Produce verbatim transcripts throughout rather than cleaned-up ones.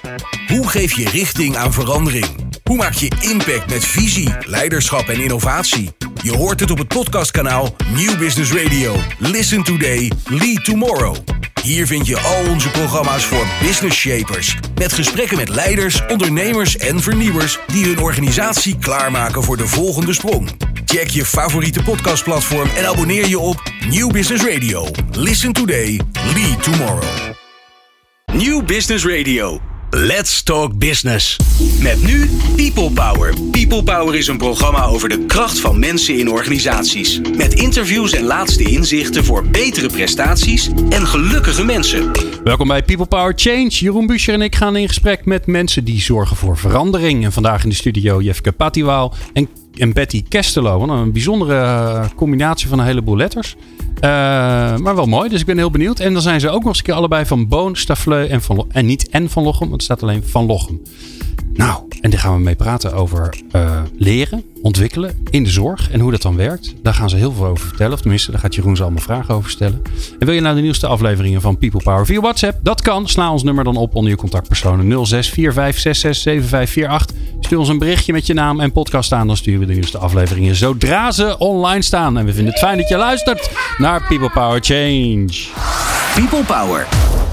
Hoe geef je richting aan verandering? Hoe maak je impact met visie, leiderschap en innovatie? Je hoort het op het podcastkanaal Nieuw Business Radio. Listen today, lead tomorrow. Hier vind je al onze programma's voor business shapers. Met gesprekken met leiders, ondernemers en vernieuwers die hun organisatie klaarmaken voor de volgende sprong. Check je favoriete podcastplatform en abonneer je op Nieuw Business Radio. Listen today, lead tomorrow. Nieuw Business Radio. Let's talk business. Met nu People Power. People Power is een programma over de kracht van mensen in organisaties. Met interviews en laatste inzichten voor betere prestaties en gelukkige mensen. Welkom bij People Power Change. Jeroen Buescher en ik gaan in gesprek met mensen die zorgen voor verandering. En vandaag in de studio Jefke Patiwaal en, en Betty Kestelo. Wat een bijzondere combinatie van een heleboel letters. Uh, maar wel mooi, dus ik ben heel benieuwd. En dan zijn ze ook nog eens een keer allebei van Boon, Stafleu en, van Lo- en niet en van Lochem. Want het staat alleen van Lochem. Nou, en daar gaan we mee praten over uh, leren, ontwikkelen in de zorg en hoe dat dan werkt. Daar gaan ze heel veel over vertellen. Of tenminste, daar gaat Jeroen ze allemaal vragen over stellen. En wil je nou de nieuwste afleveringen van People Power via WhatsApp? Dat kan. Sla ons nummer dan op onder je contactpersonen nul zes vier vijf zes zes zeven vijf vier acht. Stuur ons een berichtje met je naam en podcast aan. Dan sturen we de nieuwste afleveringen zodra ze online staan. En we vinden het fijn dat je luistert naar People Power Change. People Power.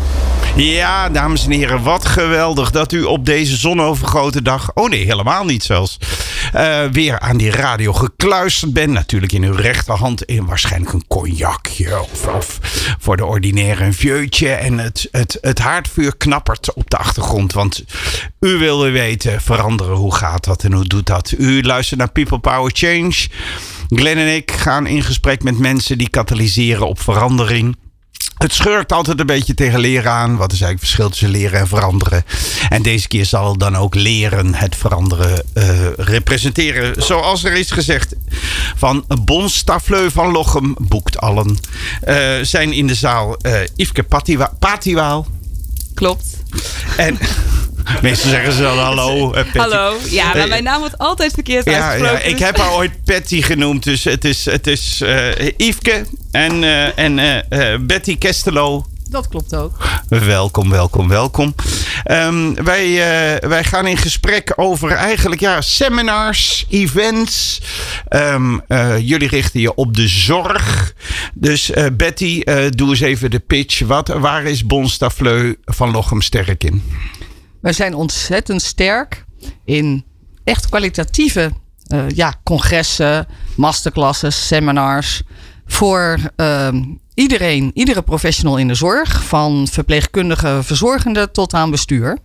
Ja, dames en heren, wat geweldig dat u op deze zonovergoten dag, oh nee, helemaal niet zelfs, uh, weer aan die radio gekluisterd bent. Natuurlijk in uw rechterhand in waarschijnlijk een cognacje of, of voor de ordinaire een vieutje. En het, het, het haardvuur knappert op de achtergrond, want u wilde weten, veranderen, hoe gaat dat en hoe doet dat? U luistert naar People Power Change. Glenn en ik gaan in gesprek met mensen die katalyseren op verandering. Het schurkt altijd een beetje tegen leren aan. Wat is eigenlijk het verschil tussen leren en veranderen? En deze keer zal dan ook leren het veranderen uh, representeren. Zoals er is gezegd van Bon Stafleu van Lochem boekt allen. Uh, zijn in de zaal uh, Yveske Patiwa- Patiwaal. Klopt. En meestal zeggen ze dan hallo. Uh, Hallo. Ja, maar mijn naam wordt altijd verkeerd ja, uitgesproken. Ja, ik dus... heb haar ooit Patty genoemd. Dus het is, het is uh, Yveske en, uh, en uh, uh, Betty Kestelo. Dat klopt ook. Welkom, welkom, welkom. Um, wij, uh, wij gaan in gesprek over eigenlijk ja, seminars, events. Um, uh, jullie richten je op de zorg. Dus uh, Betty, uh, doe eens even de pitch. Wat, waar is Bon Stafleu van Lochem sterk in? Wij zijn ontzettend sterk in echt kwalitatieve uh, ja, congressen, masterclasses, seminars. Voor uh, iedereen, iedere professional in de zorg. Van verpleegkundige, verzorgende tot aan bestuur.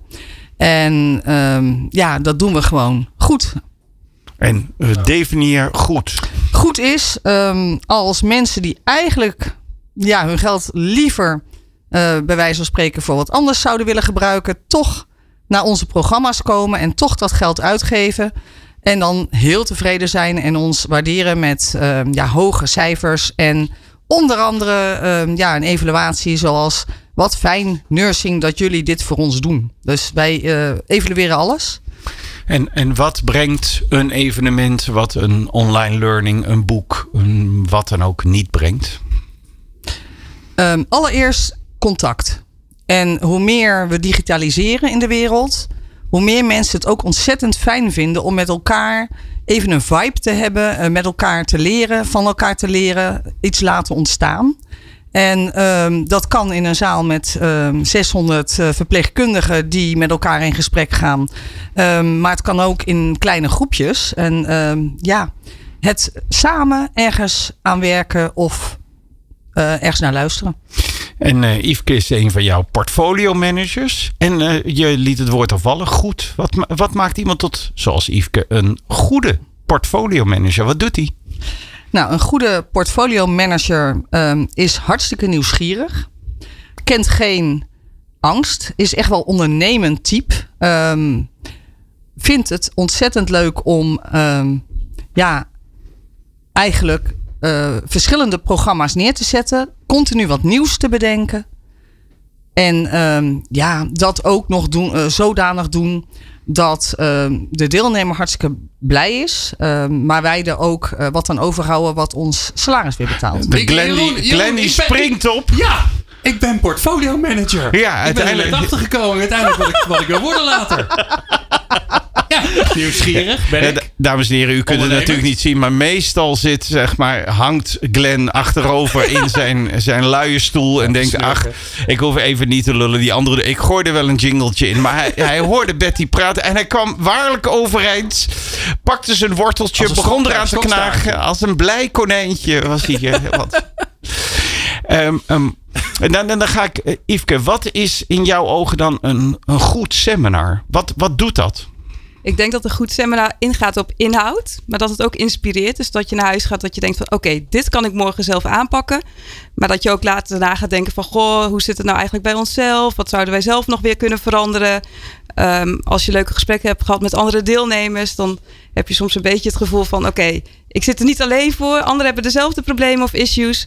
En uh, ja, dat doen we gewoon goed. En uh, definieer goed. Goed is um, als mensen die eigenlijk ja, hun geld liever uh, bij wijze van spreken voor wat anders zouden willen gebruiken, toch naar onze programma's komen en toch dat geld uitgeven. En dan heel tevreden zijn en ons waarderen met uh, ja, hoge cijfers. En onder andere uh, ja, een evaluatie zoals wat fijn nursing dat jullie dit voor ons doen. Dus wij uh, evalueren alles. En, en wat brengt een evenement, wat een online learning, een boek, een wat dan ook niet brengt? Um, allereerst contact. En hoe meer we digitaliseren in de wereld, hoe meer mensen het ook ontzettend fijn vinden om met elkaar even een vibe te hebben, met elkaar te leren, van elkaar te leren, iets laten ontstaan. En um, dat kan in een zaal met um, zeshonderd uh, verpleegkundigen die met elkaar in gesprek gaan. Um, maar het kan ook in kleine groepjes. En um, ja, het samen ergens aan werken of uh, ergens naar luisteren. En uh, Yveske is een van jouw portfolio managers. En uh, je liet het woord al vallen. Goed. Wat, wat maakt iemand tot, zoals Yveske, een goede portfolio manager? Wat doet hij? Nou, een goede portfolio manager um, is hartstikke nieuwsgierig. Kent geen angst. Is echt wel ondernemend type. Um, vindt het ontzettend leuk om um, ja, eigenlijk uh, verschillende programma's neer te zetten. Continu wat nieuws te bedenken. En um, ja, dat ook nog doen, uh, zodanig doen dat uh, de deelnemer hartstikke blij is. Uh, maar wij er ook uh, wat aan overhouden wat ons salaris weer betaalt. De Glenn die, Glenn die springt op. Ja, Ik ben portfolio manager. Ja, ik ben er net achter gekomen. Uiteindelijk wat ik, wat ik wil worden later. Ja, nieuwsgierig ben ik. Ja, dames en heren, u kunt het natuurlijk niet zien. Maar meestal zit, zeg maar, hangt Glenn achterover in zijn, zijn luie stoel. En denkt, ach, ik hoef even niet te lullen. Die andere, ik gooide wel een jingletje in. Maar hij, hij hoorde Betty praten. En hij kwam waarlijk overeind. Pakte zijn worteltje. Begon eraan te knagen. Als een blij konijntje was hij. Wat. Um, um, en dan, dan ga ik, uh, Yveske, wat is in jouw ogen dan een, een goed seminar? Wat, wat doet dat? Ik denk dat een goed seminar ingaat op inhoud, maar dat het ook inspireert. Dus dat je naar huis gaat, dat je denkt van oké, okay, dit kan ik morgen zelf aanpakken. Maar dat je ook later daarna gaat denken van goh, hoe zit het nou eigenlijk bij onszelf? Wat zouden wij zelf nog weer kunnen veranderen? Um, als je leuke gesprekken hebt gehad met andere deelnemers, dan heb je soms een beetje het gevoel van oké, okay, ik zit er niet alleen voor. Anderen hebben dezelfde problemen of issues.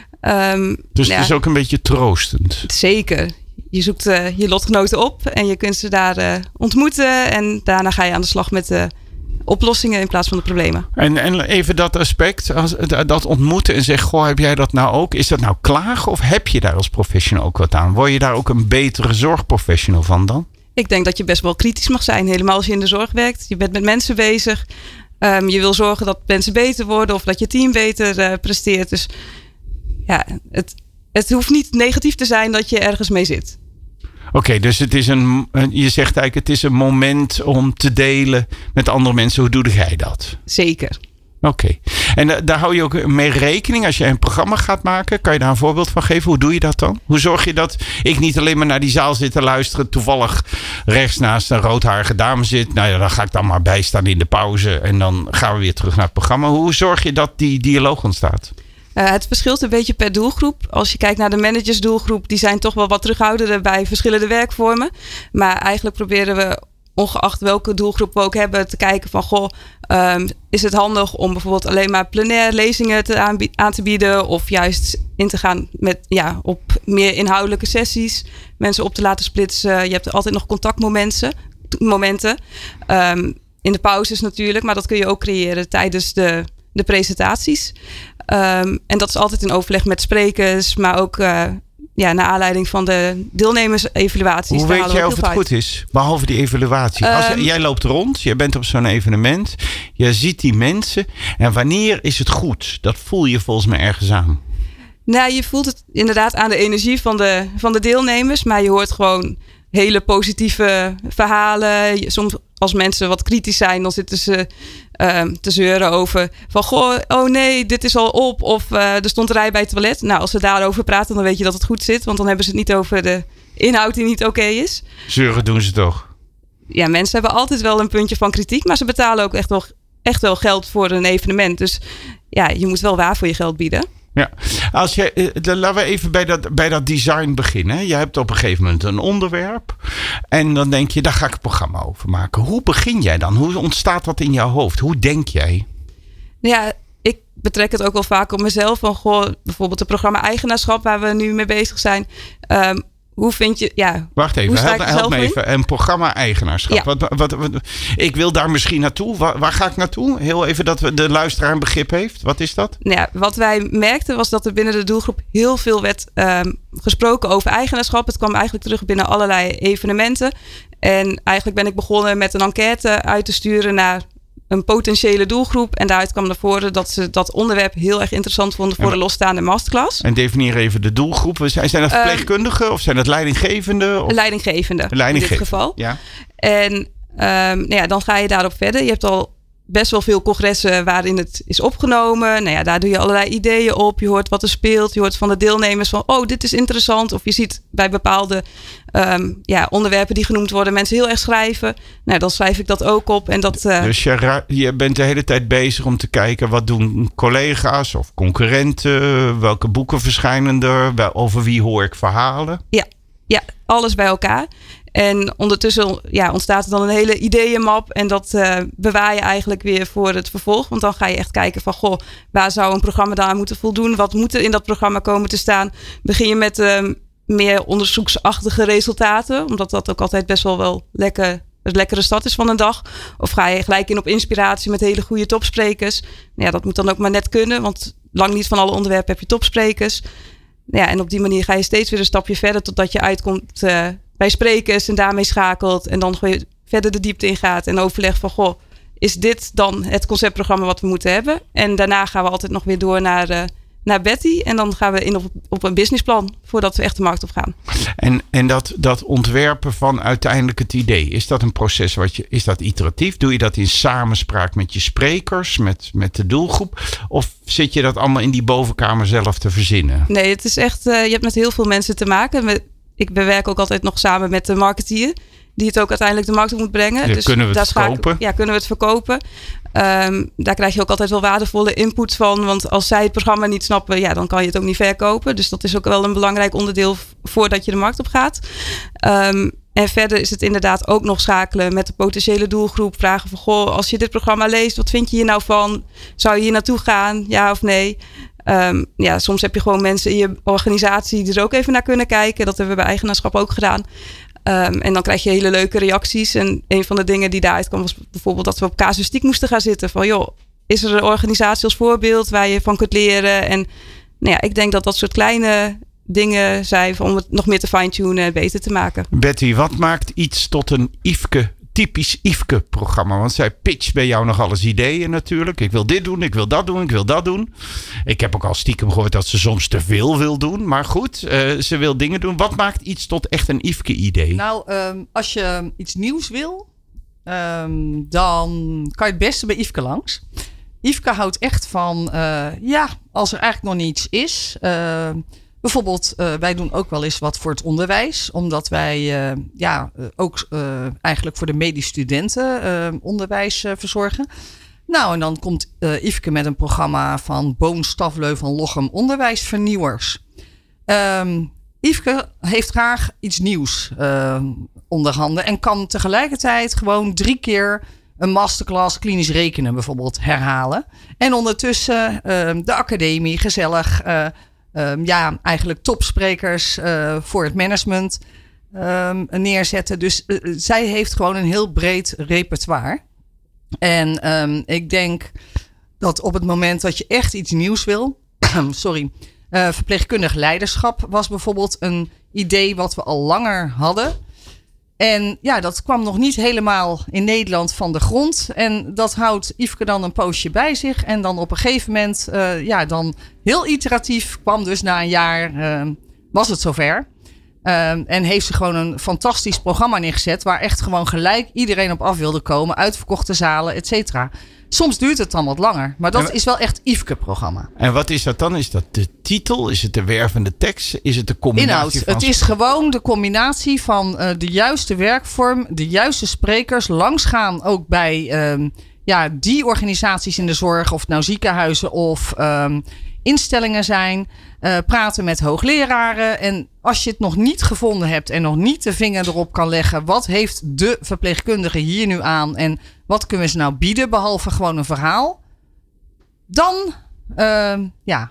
Um, dus ja, het is ook een beetje troostend. Zeker. Je zoekt uh, je lotgenoten op en je kunt ze daar uh, ontmoeten. En daarna ga je aan de slag met de oplossingen in plaats van de problemen. En, en even dat aspect, als, dat ontmoeten en zeggen, goh, heb jij dat nou ook? Is dat nou klagen of heb je daar als professional ook wat aan? Word je daar ook een betere zorgprofessional van dan? Ik denk dat je best wel kritisch mag zijn. Helemaal als je in de zorg werkt. Je bent met mensen bezig. Um, je wil zorgen dat mensen beter worden of dat je team beter uh, presteert. Dus ja, het, het hoeft niet negatief te zijn dat je ergens mee zit. Oké, okay, dus het is een, je zegt eigenlijk, het is een moment om te delen met andere mensen. Hoe doe jij dat? Zeker. Oké. Okay. En uh, daar hou je ook mee rekening als je een programma gaat maken. Kan je daar een voorbeeld van geven? Hoe doe je dat dan? Hoe zorg je dat ik niet alleen maar naar die zaal zit te luisteren, toevallig rechts naast een roodharige dame zit. Nou ja, dan ga ik dan maar bijstaan in de pauze en dan gaan we weer terug naar het programma. Hoe zorg je dat die dialoog ontstaat? Uh, het verschilt een beetje per doelgroep. Als je kijkt naar de managersdoelgroep, die zijn toch wel wat terughoudender bij verschillende werkvormen. Maar eigenlijk proberen we, ongeacht welke doelgroep we ook hebben, te kijken van goh, um, is het handig om bijvoorbeeld alleen maar plenair lezingen te aanbi- aan te bieden of juist in te gaan met ja, op meer inhoudelijke sessies, mensen op te laten splitsen. Je hebt altijd nog contactmomenten, momenten, um, in de pauzes natuurlijk, maar dat kun je ook creëren tijdens de, de presentaties. Um, en dat is altijd in overleg met sprekers, maar ook uh, ja, naar aanleiding van de deelnemersevaluaties. Hoe weet jij of het goed is? Behalve die evaluatie. Um, Als jij, jij loopt rond, je bent op zo'n evenement, je ziet die mensen. En wanneer is het goed? Dat voel je volgens mij ergens aan. Nou, je voelt het inderdaad aan de energie van de, van de deelnemers, maar je hoort gewoon hele positieve verhalen. Soms als mensen wat kritisch zijn, dan zitten ze uh, te zeuren over van goh, oh nee, dit is al op. Of uh, er stond rij bij het toilet. Nou, als ze daarover praten, dan weet je dat het goed zit. Want dan hebben ze het niet over de inhoud die niet oké okay is. Zeuren doen ze toch? Ja, mensen hebben altijd wel een puntje van kritiek. Maar ze betalen ook echt wel, echt wel geld voor een evenement. Dus ja, je moet wel waar voor je geld bieden. Ja, als je, laten we even bij dat, bij dat design beginnen. Je hebt op een gegeven moment een onderwerp. En dan denk je, daar ga ik een programma over maken. Hoe begin jij dan? Hoe ontstaat dat in jouw hoofd? Hoe denk jij? Ja, ik betrek het ook wel vaak op mezelf. Van, goh, bijvoorbeeld het programma Eigenaarschap waar we nu mee bezig zijn. Um, Hoe vind je, ja. Wacht even, help, help me even. Een programma eigenaarschap. Ja. Wat, wat, wat, ik wil daar misschien naartoe. Waar, waar ga ik naartoe? Heel even dat de luisteraar een begrip heeft. Wat is dat? Nou ja, wat wij merkten was dat er binnen de doelgroep heel veel werd um, gesproken over eigenaarschap. Het kwam eigenlijk terug binnen allerlei evenementen. En eigenlijk ben ik begonnen met een enquête uit te sturen naar een potentiële doelgroep. En daaruit kwam naar voren dat ze dat onderwerp heel erg interessant vonden voor en, de losstaande masterclass. En definieer even de doelgroep. Zijn, zijn dat verpleegkundigen um, of zijn dat leidinggevenden? Of? Leidinggevende, Leidinggevende in dit geval. Ja. En um, nou ja, dan ga je daarop verder. Je hebt al best wel veel congressen waarin het is opgenomen. Nou ja, daar doe je allerlei ideeën op. Je hoort wat er speelt. Je hoort van de deelnemers van, oh, dit is interessant. Of je ziet bij bepaalde um, ja, onderwerpen die genoemd worden, mensen heel erg schrijven. Nou, dan schrijf ik dat ook op. En dat, uh... Dus je, je bent de hele tijd bezig om te kijken, wat doen collega's of concurrenten? Welke boeken verschijnen er? Over wie hoor ik verhalen? Ja, ja, alles bij elkaar. En ondertussen ja, ontstaat er dan een hele ideeënmap. En dat uh, bewaar je eigenlijk weer voor het vervolg. Want dan ga je echt kijken van, goh, waar zou een programma daar aan moeten voldoen? Wat moet er in dat programma komen te staan? Begin je met uh, meer onderzoeksachtige resultaten. Omdat dat ook altijd best wel wel lekker, het lekkere start is van een dag. Of ga je gelijk in op inspiratie met hele goede topsprekers? Ja, dat moet dan ook maar net kunnen. Want lang niet van alle onderwerpen heb je topsprekers. Ja, en op die manier ga je steeds weer een stapje verder totdat je uitkomt uh, bij sprekers en daarmee schakelt. En dan gewoon verder de diepte ingaat en overlegt van goh, is dit dan het conceptprogramma wat we moeten hebben? En daarna gaan we altijd nog weer door naar, uh, naar Betty. En dan gaan we in op, op een businessplan voordat we echt de markt op gaan. En, en dat, dat ontwerpen van uiteindelijk het idee, is dat een proces wat je, is dat iteratief? Doe je dat in samenspraak met je sprekers, met, met de doelgroep? Of zit je dat allemaal in die bovenkamer zelf te verzinnen? Nee, het is echt, uh, je hebt met heel veel mensen te maken. Ik bewerk ook altijd nog samen met de marketeer, die het ook uiteindelijk de markt op moet brengen. Ja, dus kunnen we het verkopen? Ik, ja, kunnen we het verkopen. Um, daar krijg je ook altijd wel waardevolle input van. Want als zij het programma niet snappen, ja, dan kan je het ook niet verkopen. Dus dat is ook wel een belangrijk onderdeel voordat je de markt op gaat. Um, en verder is het inderdaad ook nog schakelen met de potentiële doelgroep. Vragen van, goh, als je dit programma leest, wat vind je hier nou van? Zou je hier naartoe gaan? Ja of nee? Um, ja, soms heb je gewoon mensen in je organisatie die er ook even naar kunnen kijken. Dat hebben we bij eigenaarschap ook gedaan. Um, en dan krijg je hele leuke reacties. En een van de dingen die daaruit kwam was bijvoorbeeld dat we op casuïstiek moesten gaan zitten. Van joh, is er een organisatie als voorbeeld waar je van kunt leren? En nou ja, ik denk dat dat soort kleine dingen zijn om het nog meer te fine-tunen en beter te maken. Betty, wat maakt iets tot een Yveske, typisch Yveske-programma? Want zij pitcht bij jou nog alles ideeën natuurlijk. Ik wil dit doen, ik wil dat doen, ik wil dat doen. Ik heb ook al stiekem gehoord dat ze soms te veel wil doen. Maar goed, uh, ze wil dingen doen. Wat maakt iets tot echt een Yveske-idee? Nou, um, als je iets nieuws wil, um, dan kan je het beste bij Yveske langs. Yveske houdt echt van, uh, ja, als er eigenlijk nog niets is. Uh, bijvoorbeeld, uh, wij doen ook wel eens wat voor het onderwijs. Omdat wij uh, ja, uh, ook uh, eigenlijk voor de medisch studenten uh, onderwijs uh, verzorgen. Nou, en dan komt uh, Yveske met een programma van Boon, Stafleu van Lochem Onderwijsvernieuwers. Um, Yveske heeft graag iets nieuws uh, onder handen. En kan tegelijkertijd gewoon drie keer een masterclass klinisch rekenen bijvoorbeeld herhalen. En ondertussen uh, de academie, gezellig. Uh, um, ja, eigenlijk topsprekers uh, voor het management um, neerzetten. Dus uh, zij heeft gewoon een heel breed repertoire. En um, ik denk dat op het moment dat je echt iets nieuws wil... sorry, uh, verpleegkundig leiderschap was bijvoorbeeld een idee wat we al langer hadden. En ja, dat kwam nog niet helemaal in Nederland van de grond. En dat houdt Yveske dan een poosje bij zich. En dan op een gegeven moment, uh, ja, dan heel iteratief kwam dus na een jaar, uh, was het zover. Uh, en heeft ze gewoon een fantastisch programma neergezet, waar echt gewoon gelijk iedereen op af wilde komen. Uitverkochte zalen, et cetera. Soms duurt het dan wat langer. Maar dat en, is wel echt Yveske-programma. En wat is dat dan? Is dat de titel? Is het de wervende tekst? Is het de combinatie Inhoud. van... Het is gewoon de combinatie van uh, de juiste werkvorm, de juiste sprekers, langsgaan ook bij um, ja, die organisaties in de zorg, of het nou ziekenhuizen of um, instellingen zijn. Uh, praten met hoogleraren. En als je het nog niet gevonden hebt en nog niet de vinger erop kan leggen, wat heeft de verpleegkundige hier nu aan en wat kunnen we ze nou bieden, behalve gewoon een verhaal? Dan uh, ja,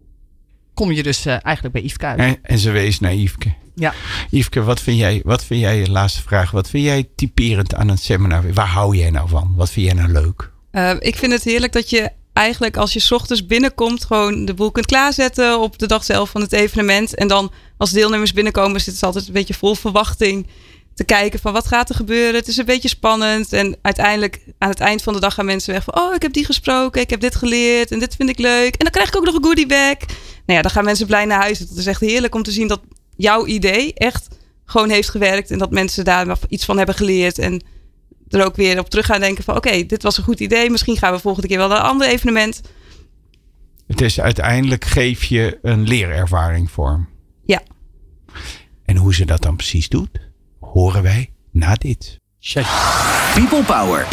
kom je dus uh, eigenlijk bij Yveske uit. En, en ze wees naar Yveske. Ja. Yveske, wat vind jij, wat vind jij, laatste vraag, wat vind jij typerend aan een seminar? Waar hou jij nou van? Wat vind jij nou leuk? Uh, ik vind het heerlijk dat je eigenlijk als je 's ochtends binnenkomt gewoon de boel kunt klaarzetten op de dag zelf van het evenement. En dan als deelnemers binnenkomen zitten ze altijd een beetje vol verwachting te kijken van wat gaat er gebeuren. Het is een beetje spannend. En uiteindelijk aan het eind van de dag gaan mensen weg van oh, ik heb die gesproken, ik heb dit geleerd en dit vind ik leuk. En dan krijg ik ook nog een goodie bag. Nou ja, dan gaan mensen blij naar huis. Het is echt heerlijk om te zien dat jouw idee echt gewoon heeft gewerkt en dat mensen daar iets van hebben geleerd en er ook weer op terug gaan denken van oké, okay, dit was een goed idee. Misschien gaan we volgende keer wel naar een ander evenement. Het is uiteindelijk geef je een leerervaring vorm. Ja. En hoe ze dat dan precies doet, horen wij na dit. People Power.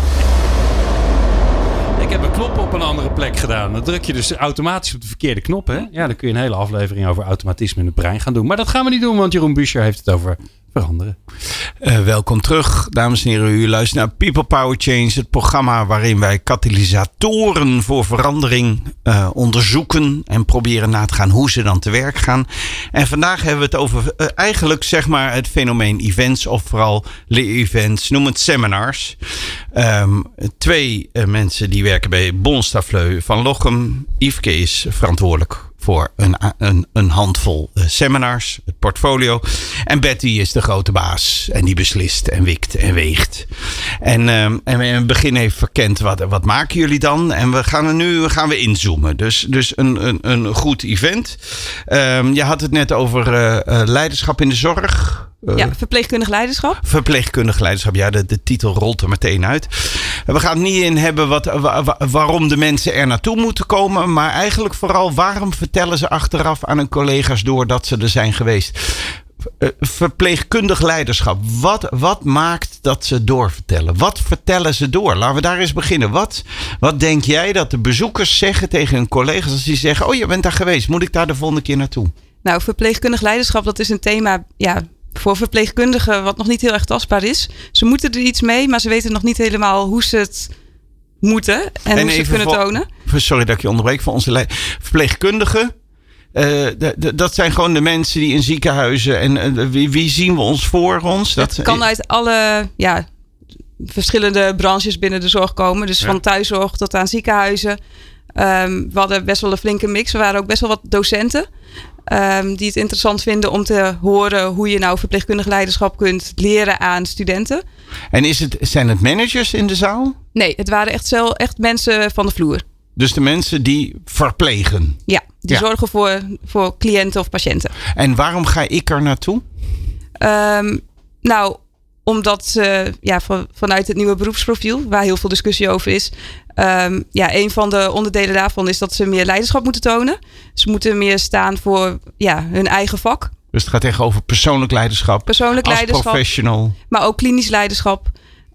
Ik heb een knop op een andere plek gedaan. Dan druk je dus automatisch op de verkeerde knop. Hè? Ja, dan kun je een hele aflevering over automatisme in het brein gaan doen. Maar dat gaan we niet doen, want Jeroen Buescher heeft het over veranderen. Uh, welkom terug, dames en heren. U luistert naar People Power Change, het programma waarin wij katalysatoren voor verandering uh, onderzoeken en proberen na te gaan hoe ze dan te werk gaan. En vandaag hebben we het over uh, eigenlijk zeg maar het fenomeen events of vooral leer-events, noem het seminars. Um, twee uh, mensen die werken bij Boon, Stafleu van Lochem. Yveske is verantwoordelijk voor een, een, een handvol uh, seminars, het portfolio. En Betty is de grote baas. En die beslist en wikt en weegt. En, uh, en we in het begin even verkend, wat, wat maken jullie dan? En we gaan er nu gaan we inzoomen. Dus, dus een, een, een goed event. Um, je had het net over uh, uh, leiderschap in de zorg. Uh, ja, verpleegkundig leiderschap. Verpleegkundig leiderschap, ja, de, de titel rolt er meteen uit. We gaan het niet in hebben wat, wa, waarom de mensen er naartoe moeten komen. Maar eigenlijk vooral waarom vertellen ze achteraf aan hun collega's door dat ze er zijn geweest. Verpleegkundig leiderschap. Wat, wat maakt dat ze doorvertellen? Wat vertellen ze door? Laten we daar eens beginnen. Wat, wat denk jij dat de bezoekers zeggen tegen hun collega's als die zeggen, oh, je bent daar geweest. Moet ik daar de volgende keer naartoe? Nou, verpleegkundig leiderschap, dat is een thema, ja, voor verpleegkundigen wat nog niet heel erg tastbaar is. Ze moeten er iets mee, maar ze weten nog niet helemaal hoe ze het moeten en, en hoe ze het kunnen voor, tonen. Sorry dat ik je onderbreek. Voor onze le- verpleegkundigen. Uh, de, de, dat zijn gewoon de mensen die in ziekenhuizen. En uh, wie, wie zien we ons voor ons? Dat het kan uit alle ja, verschillende branches binnen de zorg komen. Dus ja. van thuiszorg tot aan ziekenhuizen. Um, we hadden best wel een flinke mix. Er waren ook best wel wat docenten. Um, die het interessant vinden om te horen hoe je nou verpleegkundig leiderschap kunt leren aan studenten. En is het, zijn het managers in de zaal? Nee, het waren echt, zelf, echt mensen van de vloer. Dus de mensen die verplegen? Ja, die ja. zorgen voor, voor cliënten of patiënten. En waarom ga ik er naartoe? Um, nou, omdat uh, ja, van, vanuit het nieuwe beroepsprofiel, waar heel veel discussie over is. Um, ja, een van de onderdelen daarvan is dat ze meer leiderschap moeten tonen. Ze moeten meer staan voor ja, hun eigen vak. Dus het gaat echt over persoonlijk leiderschap. Persoonlijk als leiderschap. Professional. Maar ook klinisch leiderschap.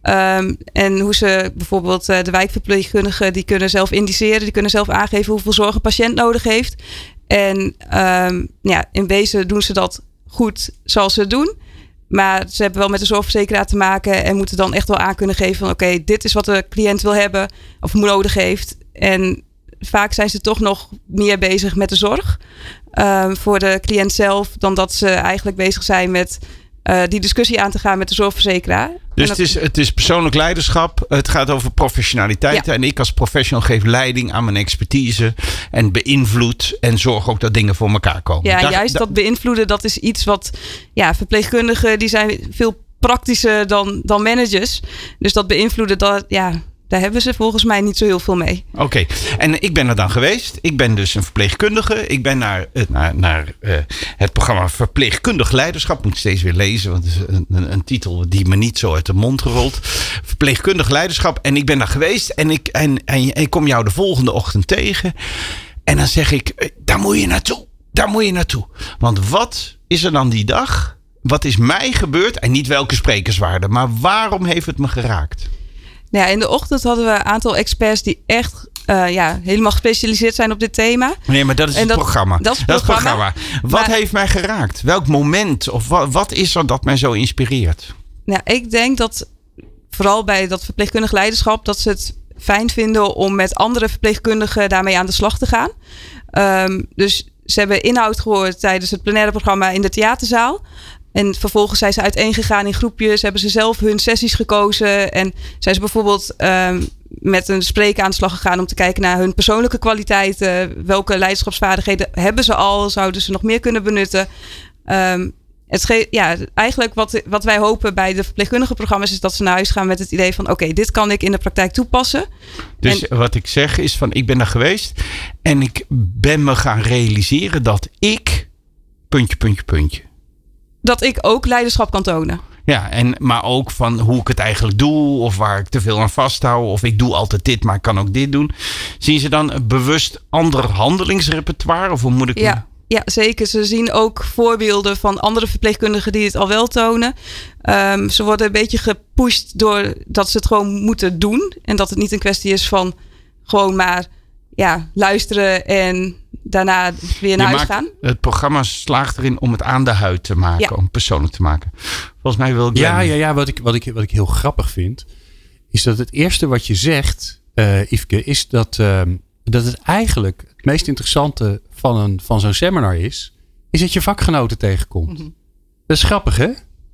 Um, en hoe ze bijvoorbeeld uh, de wijkverpleegkundigen, die kunnen zelf indiceren. Die kunnen zelf aangeven hoeveel zorg een patiënt nodig heeft. En um, ja, in wezen doen ze dat goed zoals ze het doen. Maar ze hebben wel met de zorgverzekeraar te maken. En moeten dan echt wel aan kunnen geven van oké, okay, dit is wat de cliënt wil hebben. Of nodig heeft. En vaak zijn ze toch nog meer bezig met de zorg. Um, voor de cliënt zelf. Dan dat ze eigenlijk bezig zijn met uh, die discussie aan te gaan met de zorgverzekeraar. Dus dat... het, is, het is persoonlijk leiderschap. Het gaat over professionaliteit. Ja. En ik als professional geef leiding aan mijn expertise. En beïnvloed. En zorg ook dat dingen voor elkaar komen. Ja, Daar, juist da- dat beïnvloeden. Dat is iets wat ja, verpleegkundigen die zijn veel praktischer dan, dan managers. Dus dat beïnvloeden, dat, ja, daar hebben ze volgens mij niet zo heel veel mee. Oké, okay. En ik ben er dan geweest. Ik ben dus een verpleegkundige. Ik ben naar, naar, naar uh, het programma Verpleegkundig Leiderschap. Moet ik steeds weer lezen, want het is een, een, een titel die me niet zo uit de mond gerold. Verpleegkundig Leiderschap. En ik ben daar geweest en ik, en, en, en ik kom jou de volgende ochtend tegen. En dan zeg ik, daar moet je naartoe. Daar moet je naartoe. Want wat is er dan die dag? Wat is mij gebeurd? En niet welke sprekers waren er, maar waarom heeft het me geraakt? Ja, in de ochtend hadden we een aantal experts die echt uh, ja, helemaal gespecialiseerd zijn op dit thema. Nee, maar dat is, het, dat, programma. dat is het dat programma. programma. Wat maar, heeft mij geraakt? Welk moment? Of wat, wat is er dat mij zo inspireert? Nou, ik denk dat vooral bij dat verpleegkundig leiderschap, dat ze het fijn vinden om met andere verpleegkundigen daarmee aan de slag te gaan. Um, dus ze hebben inhoud gehoord tijdens het plenaire programma in de theaterzaal. En vervolgens zijn ze uiteengegaan in groepjes. Hebben ze zelf hun sessies gekozen. En zijn ze bijvoorbeeld um, met een spreker aan de slag gegaan om te kijken naar hun persoonlijke kwaliteiten. Welke leiderschapsvaardigheden hebben ze al? Zouden ze nog meer kunnen benutten? Um, het ge- ja, eigenlijk wat, wat wij hopen bij de verpleegkundige programma's is dat ze naar huis gaan met het idee van oké, okay, dit kan ik in de praktijk toepassen. Dus en, wat ik zeg is van ik ben daar geweest en ik ben me gaan realiseren dat ik puntje, puntje, puntje. Dat ik ook leiderschap kan tonen. Ja, en, maar ook van hoe ik het eigenlijk doe. Of waar ik te veel aan vasthoud. Of ik doe altijd dit, maar ik kan ook dit doen. Zien ze dan bewust ander handelingsrepertoire? Of hoe moet ik... Ja, ja, zeker. Ze zien ook voorbeelden van andere verpleegkundigen die het al wel tonen. Um, ze worden een beetje gepusht door dat ze het gewoon moeten doen. En dat het niet een kwestie is van gewoon maar ja, luisteren en daarna weer naar je huis maakt, gaan. Het programma slaagt erin om het aan de huid te maken. Ja. Om persoonlijk te maken. Volgens mij wil ik... Ja, ja, ja wat, ik, wat, ik, wat ik heel grappig vind, is dat het eerste wat je zegt, uh, Yveske, is dat, uh, dat het eigenlijk het meest interessante van, een, van zo'n seminar is, is dat je vakgenoten tegenkomt. Mm-hmm. Dat is grappig, hè?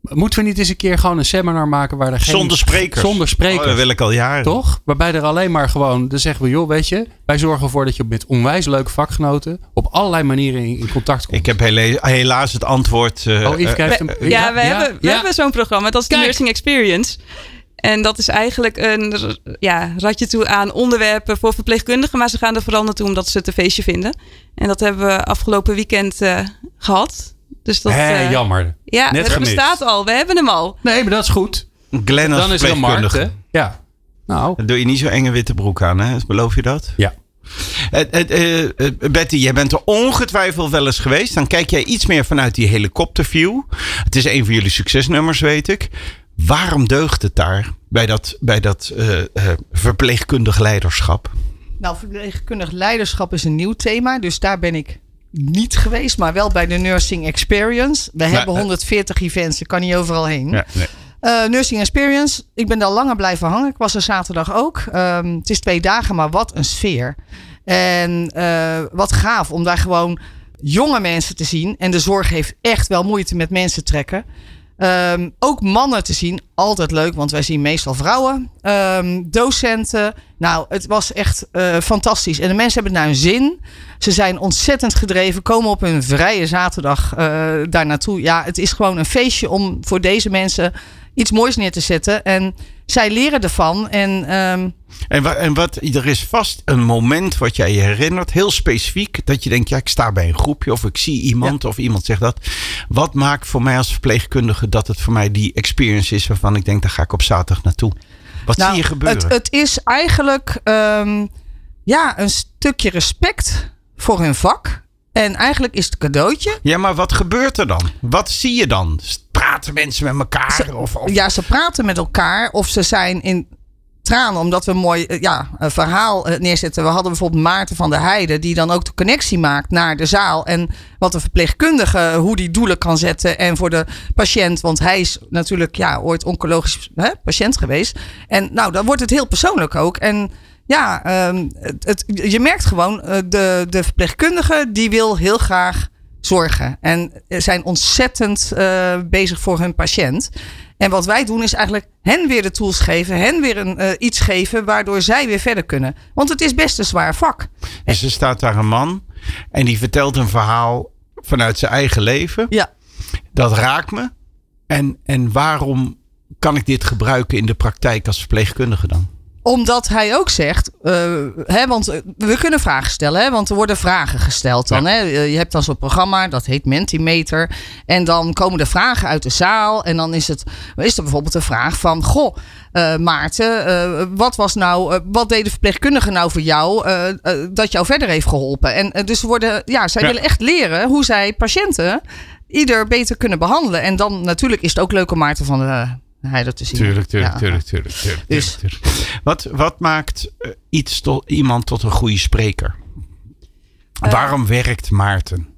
Moeten we niet eens een keer gewoon een seminar maken waar er geen... Zonder sprekers. Zonder sprekers. Oh, dat wil ik al jaren. Toch? Waarbij er alleen maar gewoon... Dan zeggen we, joh, weet je... Wij zorgen ervoor dat je met onwijs leuke vakgenoten... op allerlei manieren in, in contact komt. Ik heb hela- helaas het antwoord... Uh, oh, Yveske heeft hem... We, ja, we, ja, hebben, we ja. hebben zo'n programma. Dat is de Kijk. Nursing Experience. En dat is eigenlijk een ja, ratje toe aan onderwerpen voor verpleegkundigen. Maar ze gaan er vooral naartoe omdat ze het een feestje vinden. En dat hebben we afgelopen weekend uh, gehad. Dus dat, Hé, uh, jammer. Ja, Net het gemist. bestaat al. We hebben hem al. Nee, maar dat is goed. Glenn als Dan is er een markt, verpleegkundige. hè? Ja. Nou. Dan doe je niet zo'n enge witte broek aan, hè? Beloof je dat? Ja. Uh, uh, uh, Betty, jij bent er ongetwijfeld wel eens geweest. Dan kijk jij iets meer vanuit die helikopterview. Het is een van jullie succesnummers, weet ik. Waarom deugt het daar bij dat, bij dat uh, uh, verpleegkundig leiderschap? Nou, verpleegkundig leiderschap is een nieuw thema. Dus daar ben ik niet geweest. Maar wel bij de Nursing Experience. We hebben uh, honderdveertig events. Ik kan niet overal heen. Ja, nee. Uh, Nursing Experience. Ik ben daar langer blijven hangen. Ik was er zaterdag ook. Um, het is twee dagen, maar wat een sfeer. En uh, wat gaaf om daar gewoon jonge mensen te zien. En de zorg heeft echt wel moeite met mensen trekken. Um, ook mannen te zien, altijd leuk, want wij zien meestal vrouwen. Um, docenten, nou, het was echt uh, fantastisch. En de mensen hebben het naar hun zin. Ze zijn ontzettend gedreven, komen op hun vrije zaterdag uh, daar naartoe. Ja, het is gewoon een feestje om voor deze mensen iets moois neer te zetten. En zij leren ervan. En, um, en, wat, en wat, er is vast een moment wat jij je herinnert, heel specifiek, dat je denkt, ja, ik sta bij een groepje of ik zie iemand ja. of iemand zegt dat. Wat maakt voor mij als verpleegkundige dat het voor mij die experience is waarvan ik denk, daar ga ik op zaterdag naartoe? Wat nou, zie je gebeuren? Het, het is eigenlijk um, ja, een stukje respect voor hun vak. En eigenlijk is het cadeautje. Ja, maar wat gebeurt er dan? Wat zie je dan? Praten mensen met elkaar? Ze, of, of... Ja, ze praten met elkaar. Of ze zijn in tranen omdat we een mooi ja, een verhaal neerzetten. We hadden bijvoorbeeld Maarten van der Heijden, die dan ook de connectie maakt naar de zaal. En wat de verpleegkundige, hoe die doelen kan zetten. En voor de patiënt, want hij is natuurlijk ja, ooit oncologisch hè, patiënt geweest. En nou, dan wordt het heel persoonlijk ook. En ja, um, het, het, je merkt gewoon, uh, de, de verpleegkundige die wil heel graag zorgen. En zijn ontzettend uh, bezig voor hun patiënt. En wat wij doen is eigenlijk hen weer de tools geven. Hen weer een, uh, iets geven waardoor zij weer verder kunnen. Want het is best een zwaar vak. Dus er staat daar een man en die vertelt een verhaal vanuit zijn eigen leven. Ja. Dat raakt me. En, en waarom kan ik dit gebruiken in de praktijk als verpleegkundige dan? Omdat hij ook zegt, uh, hè, want we kunnen vragen stellen, hè, want er worden vragen gesteld dan. Ja. Hè. Je hebt dan zo'n programma, dat heet Mentimeter. En dan komen de vragen uit de zaal. En dan is, het, is er bijvoorbeeld een vraag van, goh, uh, Maarten, uh, wat was nou, uh, wat deed de verpleegkundige nou voor jou, uh, uh, dat jou verder heeft geholpen? En uh, dus worden, ja, zij ja. willen echt leren hoe zij patiënten ieder beter kunnen behandelen. En dan natuurlijk is het ook leuk om Maarten van de Hij dat te zien. Tuurlijk, tuurlijk, ja. tuurlijk, tuurlijk, tuurlijk, dus. tuurlijk. Wat, wat maakt uh, iets tot, iemand tot een goede spreker? Uh, Waarom werkt Maarten?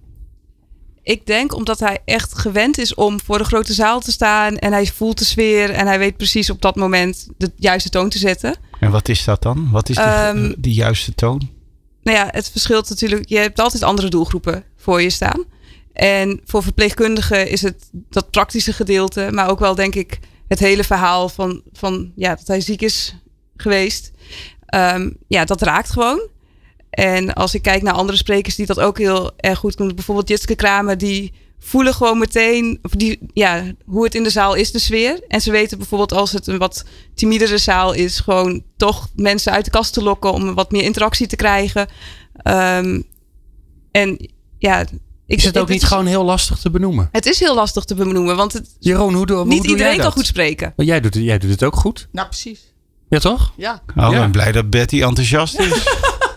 Ik denk omdat hij echt gewend is om voor de grote zaal te staan. En hij voelt de sfeer. En hij weet precies op dat moment de juiste toon te zetten. En wat is dat dan? Wat is die, um, die juiste toon? Nou ja, het verschilt natuurlijk. Je hebt altijd andere doelgroepen voor je staan. En voor verpleegkundigen is het dat praktische gedeelte. Maar ook wel denk ik het hele verhaal van, van ja, dat hij ziek is geweest. Um, ja, dat raakt gewoon. En als ik kijk naar andere sprekers die dat ook heel erg goed kunnen. Bijvoorbeeld Jitske Kramer, die voelen gewoon meteen die, ja, hoe het in de zaal is, de sfeer. En ze weten bijvoorbeeld als het een wat timidere zaal is, gewoon toch mensen uit de kast te lokken om wat meer interactie te krijgen. Um, en ja... Ik, is het ook het niet is, gewoon heel lastig te benoemen? Het is heel lastig te benoemen. Want het, Jeroen, hoe, hoe niet doe iedereen jij dat? kan goed spreken. Maar jij doet, jij doet het ook goed. Nou, precies. Ja, toch? Ja. Oh, ik ja. ben blij dat Betty enthousiast is.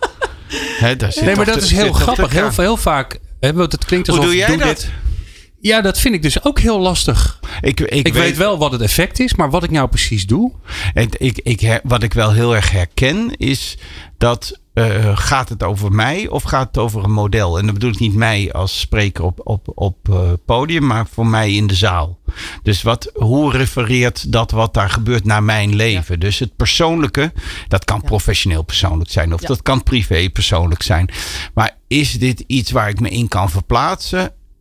He, daar zit nee, maar dat te, is heel grappig. Heel, heel, heel vaak. Hè, want het klinkt alsof hoe doe jij doe dat? Dit. Ja, dat vind ik dus ook heel lastig. Ik, ik, ik weet, weet wel wat het effect is, maar wat ik nou precies doe. En ik, ik, wat ik wel heel erg herken is dat uh, gaat het over mij of gaat het over een model? En dan bedoel ik niet mij als spreker op, op, op uh, podium, maar voor mij in de zaal. Dus wat, hoe refereert dat wat daar gebeurt naar mijn leven? Ja. Dus het persoonlijke, dat kan ja. professioneel persoonlijk zijn of ja. dat kan privé persoonlijk zijn. Maar is dit iets waar ik me in kan verplaatsen?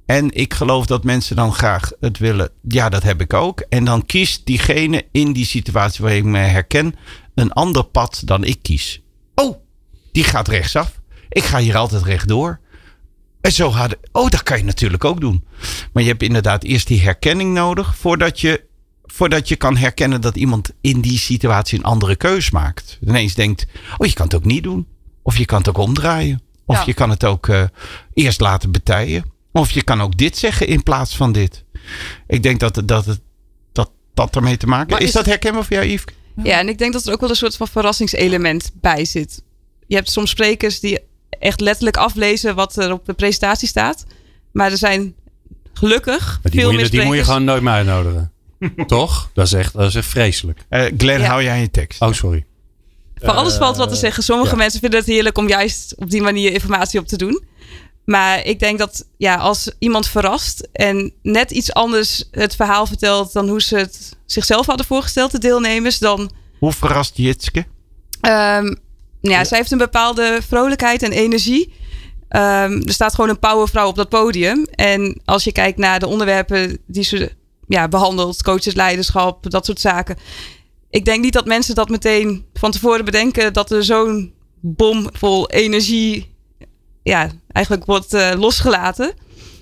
En ik geloof dat mensen dan graag het willen. Ja, dat heb ik ook. En dan kiest diegene in die situatie waar ik me herken een ander pad dan ik kies. Oh, die gaat rechtsaf. Ik ga hier altijd rechtdoor. En zo hadden. Oh, dat kan je natuurlijk ook doen. Maar je hebt inderdaad eerst die herkenning nodig voordat je, voordat je kan herkennen dat iemand in die situatie een andere keus maakt. Ineens denkt, oh, je kan het ook niet doen. Of je kan het ook omdraaien. Of ja. je kan het ook uh, eerst laten betijen. Of je kan ook dit zeggen in plaats van dit. Ik denk dat dat, dat, dat, dat ermee te maken heeft. Is, is dat herkenbaar voor jou, Yves? Ja, en ik denk dat er ook wel een soort van verrassingselement bij zit. Je hebt soms sprekers die echt letterlijk aflezen wat er op de presentatie staat. Maar er zijn gelukkig maar die veel moet je, meer die moet je sprekers. gewoon nooit meer uitnodigen. Toch? Dat is echt, dat is echt vreselijk. Uh, Glenn, Ja. hou jij je tekst. Oh, sorry. Voor alles valt wat te zeggen. Sommige ja. mensen vinden het heerlijk om juist op die manier informatie op te doen. Maar ik denk dat ja, als iemand verrast en net iets anders het verhaal vertelt dan hoe ze het zichzelf hadden voorgesteld, de deelnemers, dan... Hoe verrast Jitske? Um, ja, ja, zij heeft een bepaalde vrolijkheid en energie. Um, er staat gewoon een powervrouw op dat podium. En als je kijkt naar de onderwerpen die ze ja, behandelt, coaches, leiderschap, dat soort zaken. Ik denk niet dat mensen dat meteen van tevoren bedenken dat er zo'n bom vol energie ja, eigenlijk wordt uh, losgelaten.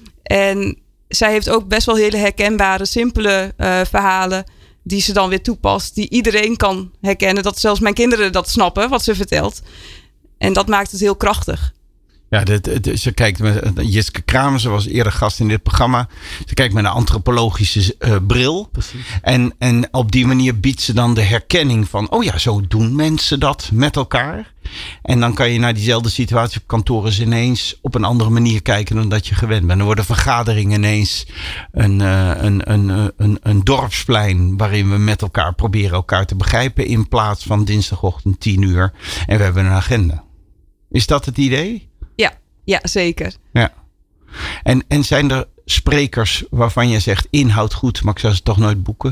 En zij heeft ook best wel hele herkenbare, simpele uh, verhalen die ze dan weer toepast, die iedereen kan herkennen. Dat zelfs mijn kinderen dat snappen, wat ze vertelt. En dat maakt het heel krachtig. Ja, de, de, de, ze kijkt met Jitske Kramer, ze was eerder gast in dit programma. Ze kijkt met een antropologische uh, bril. Precies. En, en op die manier biedt ze dan de herkenning van, oh ja, zo doen mensen dat met elkaar. En dan kan je naar diezelfde situatie op kantoor eens ineens op een andere manier kijken dan dat je gewend bent. Dan worden vergaderingen ineens een, uh, een, een, een, een, een dorpsplein waarin we met elkaar proberen elkaar te begrijpen in plaats van dinsdagochtend tien uur en we hebben een agenda. Is dat het idee? Ja, ja zeker. Ja. En, en zijn er sprekers waarvan je zegt inhoud goed, maar ik zou ze toch nooit boeken?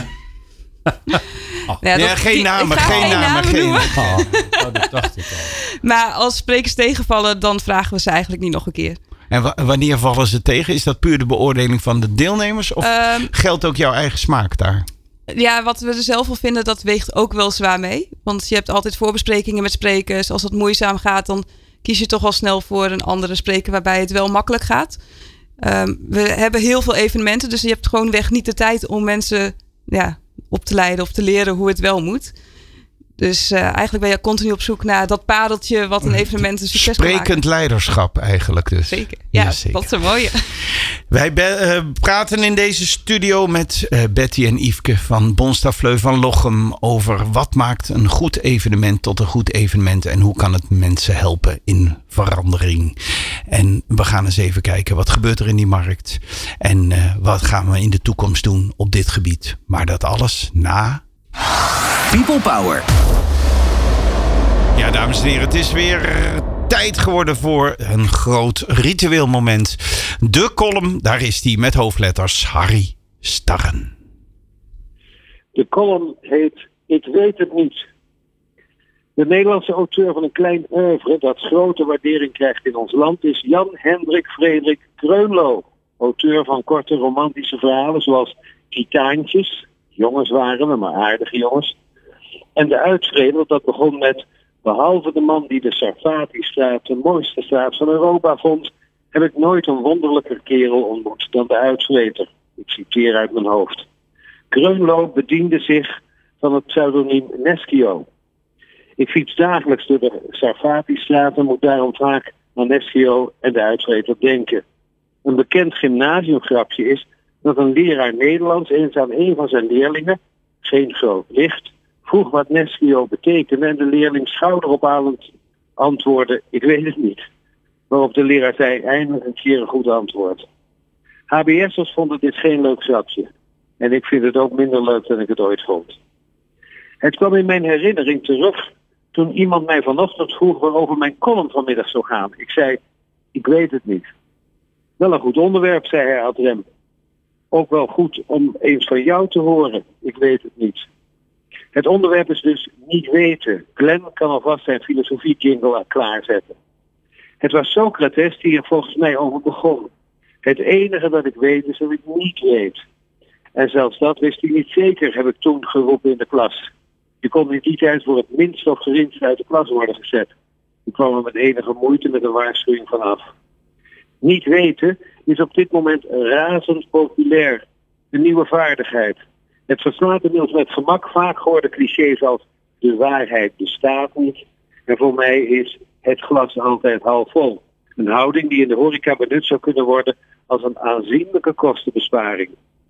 Oh. Ja, ja, geen die, namen, geen, geen namen. Geen namen. Oh, oh, dat dacht ik al. Maar als sprekers tegenvallen, dan vragen we ze eigenlijk niet nog een keer. En w- wanneer vallen ze tegen? Is dat puur de beoordeling van de deelnemers? Of um, geldt ook jouw eigen smaak daar? Ja, wat we er zelf van vinden, dat weegt ook wel zwaar mee. Want je hebt altijd voorbesprekingen met sprekers. Als het moeizaam gaat, dan kies je toch al snel voor een andere spreker waarbij het wel makkelijk gaat. Um, we hebben heel veel evenementen, dus je hebt gewoon weg niet de tijd om mensen ja, op te leiden of te leren hoe het wel moet. Dus uh, eigenlijk ben je continu op zoek naar dat pareltje wat een evenement een succes kan maken. Sprekend leiderschap eigenlijk dus. Zeker, ja, ja zeker. Dat is een mooie. Wij be- uh, praten in deze studio met uh, Betty en Yveske van Bonstafleu van Lochem over wat maakt een goed evenement tot een goed evenement en hoe kan het mensen helpen in verandering. En we gaan eens even kijken wat gebeurt er in die markt en uh, wat gaan we in de toekomst doen op dit gebied. Maar dat alles na... People Power. Ja, dames en heren, het is weer tijd geworden voor een groot ritueel moment. De column, daar is die met hoofdletters Harry Starren. De column heet Ik weet het niet. De Nederlandse auteur van een klein oeuvre dat grote waardering krijgt in ons land is Jan Hendrik Frederik Kreunlo. Auteur van korte romantische verhalen zoals Titaantjes. Jongens waren we, maar aardige jongens. En De Uitvreder, dat begon met: behalve de man die de Sarfati-straat de mooiste straat van Europa vond, heb ik nooit een wonderlijker kerel ontmoet dan de Uitvreter. Ik citeer uit mijn hoofd. Kreunlo bediende zich van het pseudoniem Neschio. Ik fiets dagelijks door de Sarfati-straat en moet daarom vaak aan Neschio en de Uitvreter denken. Een bekend gymnasiumgrapje is dat een leraar Nederlands eens aan een van zijn leerlingen, geen groot licht, vroeg wat Neschio betekende en de leerling schouderophalend antwoordde: ik weet het niet. Waarop de leraar zei: eindelijk een keer een goed antwoord. H B S'ers vonden dit geen leuk grapje. En ik vind het ook minder leuk dan ik het ooit vond. Het kwam in mijn herinnering terug toen iemand mij vanochtend vroeg waarover mijn column vanmiddag zou gaan. Ik zei: ik weet het niet. Wel een goed onderwerp, zei hij ad rem. Ook wel goed om eens van jou te horen. Ik weet het niet. Het onderwerp is dus niet weten. Glenn kan alvast zijn filosofie-jingle klaarzetten. Het was Socrates die er volgens mij over begon. Het enige dat ik weet is dat ik niet weet. En zelfs dat wist hij niet zeker, heb ik toen geroepen in de klas. Je kon in die tijd voor het minst of geringste uit de klas worden gezet. Ik kwam er met enige moeite met een waarschuwing vanaf. Niet weten is op dit moment razend populair. Een nieuwe vaardigheid. Het verslaat inmiddels met gemak vaak gehoorde clichés als de waarheid bestaat niet. En voor mij is het glas altijd half vol. Een houding die in de horeca benut zou kunnen worden als een aanzienlijke kostenbesparing.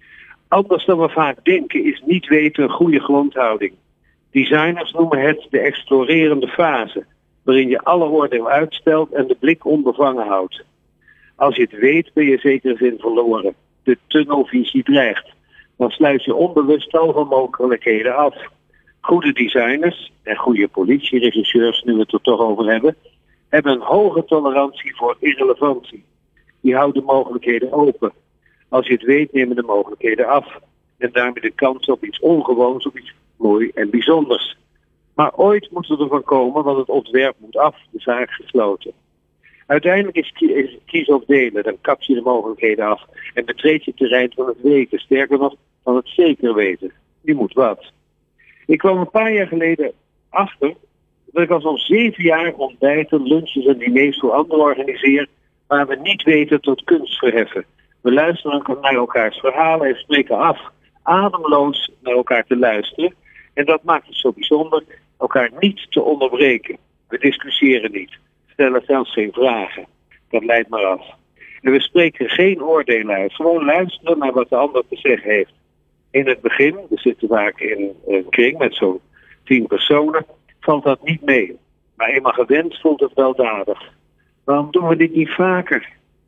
Anders dan we vaak denken is niet weten een goede grondhouding. Designers noemen het de explorerende fase, waarin je alle oordeel uitstelt en de blik onbevangen houdt. Als je het weet ben je zeker zin verloren. De tunnelvisie dreigt. Dan sluit je onbewust tal van mogelijkheden af. Goede designers en goede politieregisseurs, nu we het er toch over hebben, hebben een hoge tolerantie voor irrelevantie. Die houden mogelijkheden open. Als je het weet nemen de mogelijkheden af. En daarmee de kans op iets ongewoons, op iets mooi en bijzonders. Maar ooit moet het ervan komen, want het ontwerp moet af, de zaak gesloten. Uiteindelijk is het kiezen of delen, dan kap je de mogelijkheden af en betreed je het terrein van het weten, sterker nog van het zeker weten. Je moet wat. Ik kwam een paar jaar geleden achter dat ik al zo'n zeven jaar ontbijten, lunches en diners voor anderen organiseer, waar we niet weten tot kunst verheffen. We luisteren naar elkaars verhalen en spreken af, ademloos naar elkaar te luisteren. En dat maakt het zo bijzonder, elkaar niet te onderbreken. We discussiëren niet, stellen zelfs geen vragen. Dat leidt maar af. En we spreken geen oordelen uit, gewoon luisteren naar wat de ander te zeggen heeft. In het begin, we zitten vaak in een kring met zo'n tien personen, valt dat niet mee. Maar eenmaal gewend voelt het weldadig. Waarom doen we dit niet vaker?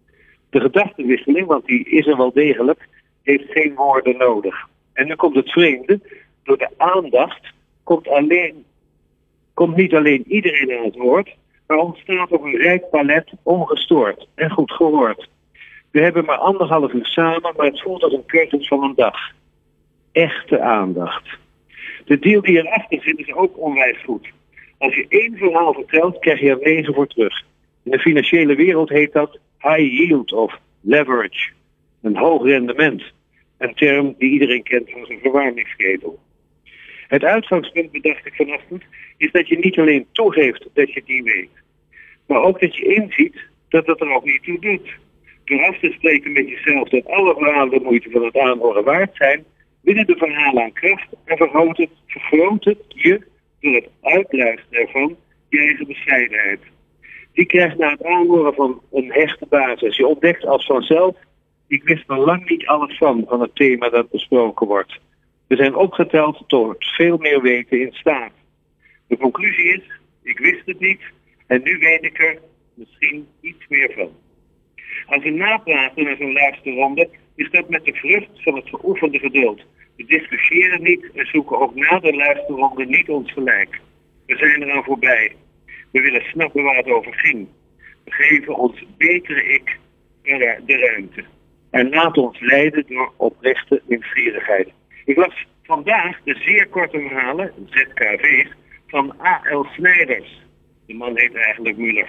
De gedachtenwisseling, want die is er wel degelijk, heeft geen woorden nodig. En nu komt het vreemde, door de aandacht komt, alleen, komt niet alleen iedereen aan het woord, maar ontstaat ook een rijk palet ongestoord en goed gehoord. We hebben maar anderhalf uur samen, maar het voelt als een cursus van een dag. Echte aandacht. De deal die erachter zit is ook onwijs goed. Als je één verhaal vertelt, krijg je er negen voor terug. In de financiële wereld heet dat high yield of leverage. Een hoog rendement. Een term die iedereen kent van zijn verwarmingsketel. Het uitgangspunt, bedacht ik vanochtend, is dat je niet alleen toegeeft dat je die weet, maar ook dat je inziet dat het er ook niet toe doet. Door af te spreken met jezelf dat alle verhalen de moeite van het aanhoren waard zijn, winnen de verhalen aan kracht en vergroot het, vergroot het je door het uitluisteren ervan je eigen bescheidenheid. Die krijgt na het aanhoren van een hechte basis. Je ontdekt als vanzelf, ik wist er lang niet alles van, van het thema dat besproken wordt. We zijn opgeteld tot veel meer weten in staat. De conclusie is, ik wist het niet en nu weet ik er misschien iets meer van. Als we napraten naar zo'n luisterronde, is dat met de vrucht van het geoefende geduld. We discussiëren niet en zoeken ook na de luisterronde niet ons gelijk. We zijn eraan voorbij. We willen snappen waar het over ging. We geven ons betere ik de ruimte. En laten ons leiden door oprechte nieuwsgierigheid. Ik las vandaag de zeer korte verhalen, Z K V's, van A L Snijders. De man heet eigenlijk Muller.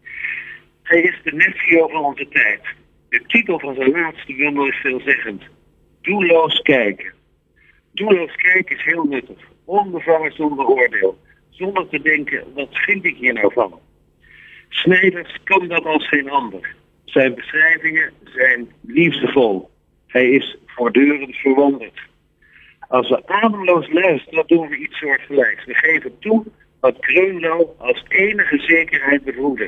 Hij is de Neschio van onze tijd. De titel van zijn laatste bundel is veelzeggend. Doelloos kijken. Doelloos kijken is heel nuttig. Onbevangen zonder oordeel. Zonder te denken, wat vind ik hier nou van? Snijders kan dat als geen ander. Zijn beschrijvingen zijn liefdevol. Hij is voortdurend verwonderd. Als we ademloos luisteren, doen we iets soortgelijks. We geven toe wat Kreunlo als enige zekerheid bevroedde.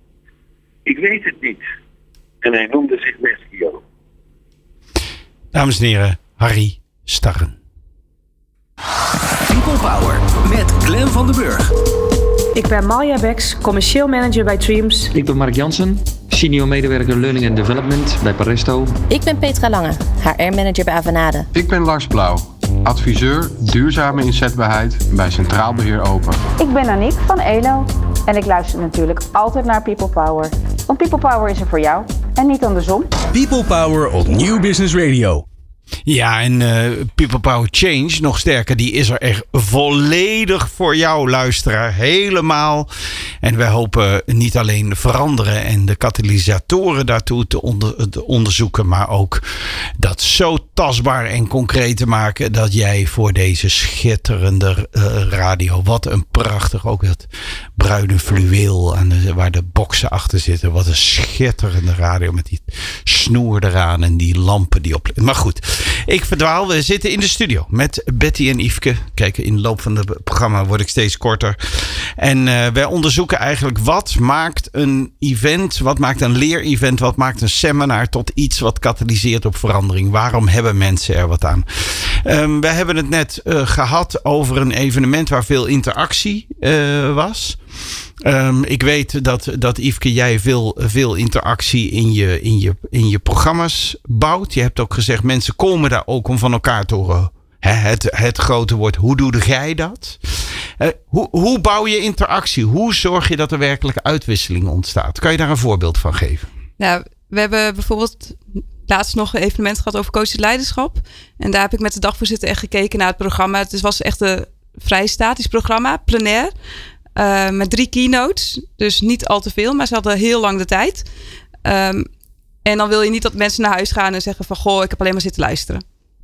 Ik weet het niet. En hij noemde zich Neschio. Dames en heren, Harry Starren. People Power met Glenn van den Burg. Ik ben Malja Beks, commercieel manager bij Dreams. Ik ben Mark Jansen, senior medewerker Learning and Development bij Paresto. Ik ben Petra Lange, H R-manager bij Avanade. Ik ben Lars Blauw, adviseur duurzame inzetbaarheid bij Centraal Beheer Open. Ik ben Aniek van Elo en ik luister natuurlijk altijd naar People Power. Want People Power is er voor jou en niet andersom. People Power op Nieuw Business Radio. Ja, en uh, People Power Change, nog sterker, die is er echt volledig voor jou, luisteraar. Helemaal. En wij hopen niet alleen veranderen en de katalysatoren daartoe te, onder, te onderzoeken, maar ook dat zo tastbaar en concreet te maken dat jij voor deze schitterende uh, radio, wat een prachtig, ook het bruine fluweel aan de, waar de boksen achter zitten. Wat een schitterende radio met die snoer eraan en die lampen die op. Maar goed. Ik verdwaal. We zitten in de studio met Betty en Yveske. Kijk, in de loop van het programma word ik steeds korter. En uh, wij onderzoeken eigenlijk wat maakt een event, wat maakt een leerevent, wat maakt een seminar tot iets wat katalyseert op verandering. Waarom hebben mensen er wat aan? Um, we hebben het net uh, gehad over een evenement waar veel interactie uh, was. Um, ik weet dat, dat Yveske, jij veel, veel interactie in je, in, je, in je programma's bouwt. Je hebt ook gezegd, mensen komen daar ook om van elkaar te horen. He, het, het grote woord, hoe doe jij dat? Uh, hoe, hoe bouw je interactie? Hoe zorg je dat er werkelijke uitwisseling ontstaat? Kan je daar een voorbeeld van geven? Nou, we hebben bijvoorbeeld laatst nog een evenement gehad over coaching leiderschap. En daar heb ik met de dagvoorzitter echt gekeken naar het programma. Het was echt een vrij statisch programma, plenair. Uh, met drie keynotes. Dus niet al te veel, maar ze hadden heel lang de tijd. Um, en dan wil je niet dat mensen naar huis gaan en zeggen van, goh, ik heb alleen maar zitten luisteren.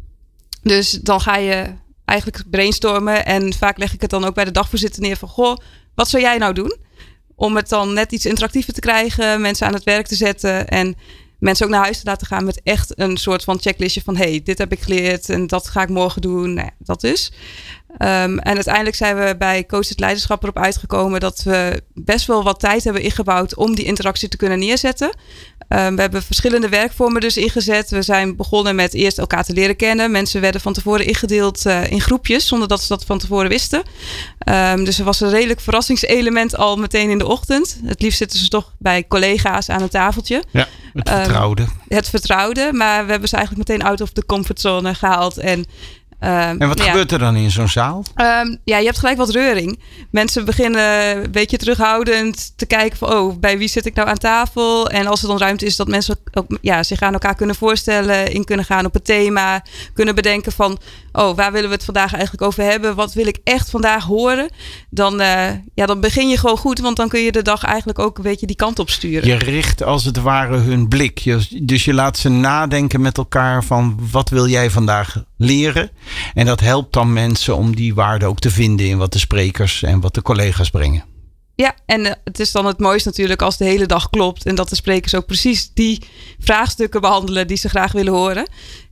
Dus dan ga je eigenlijk brainstormen. En vaak leg ik het dan ook bij de dagvoorzitter neer van, goh, wat zou jij nou doen? Om het dan net iets interactiever te krijgen, mensen aan het werk te zetten en mensen ook naar huis te laten gaan met echt een soort van checklistje van, hey, dit heb ik geleerd en dat ga ik morgen doen. Nou ja, dat dus. Um, en uiteindelijk zijn we bij Coach het Leiderschap erop uitgekomen dat we best wel wat tijd hebben ingebouwd om die interactie te kunnen neerzetten. Um, we hebben verschillende werkvormen dus ingezet. We zijn begonnen met eerst elkaar te leren kennen. Mensen werden van tevoren ingedeeld uh, in groepjes zonder dat ze dat van tevoren wisten. Um, dus er was een redelijk verrassingselement al meteen in de ochtend. Het liefst zitten ze toch bij collega's aan een tafeltje. Ja, het vertrouwde. Um, het vertrouwde, maar we hebben ze eigenlijk meteen out of the comfortzone gehaald en Um, en wat ja. gebeurt er dan in zo'n zaal? Um, ja, je hebt gelijk wat reuring. Mensen beginnen een beetje terughoudend te kijken van, oh, bij wie zit ik nou aan tafel? En als er dan ruimte is dat mensen ook, ja, zich aan elkaar kunnen voorstellen, in kunnen gaan op het thema, kunnen bedenken van, oh, waar willen we het vandaag eigenlijk over hebben? Wat wil ik echt vandaag horen? Dan, uh, ja, dan begin je gewoon goed, want dan kun je de dag eigenlijk ook een beetje die kant op sturen. Je richt als het ware hun blik. Je, dus je laat ze nadenken met elkaar van, wat wil jij vandaag leren? En dat helpt dan mensen om die waarde ook te vinden in wat de sprekers en wat de collega's brengen. Ja, en uh, het is dan het mooiste natuurlijk als de hele dag klopt en dat de sprekers ook precies die vraagstukken behandelen die ze graag willen horen.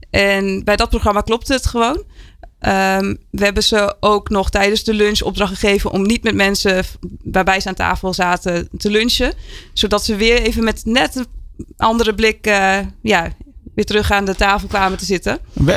En bij dat programma klopt het gewoon. Um, we hebben ze ook nog tijdens de lunch opdracht gegeven om niet met mensen waarbij ze aan tafel zaten te lunchen. Zodat ze weer even met net een andere blik uh, ja, weer terug aan de tafel kwamen te zitten.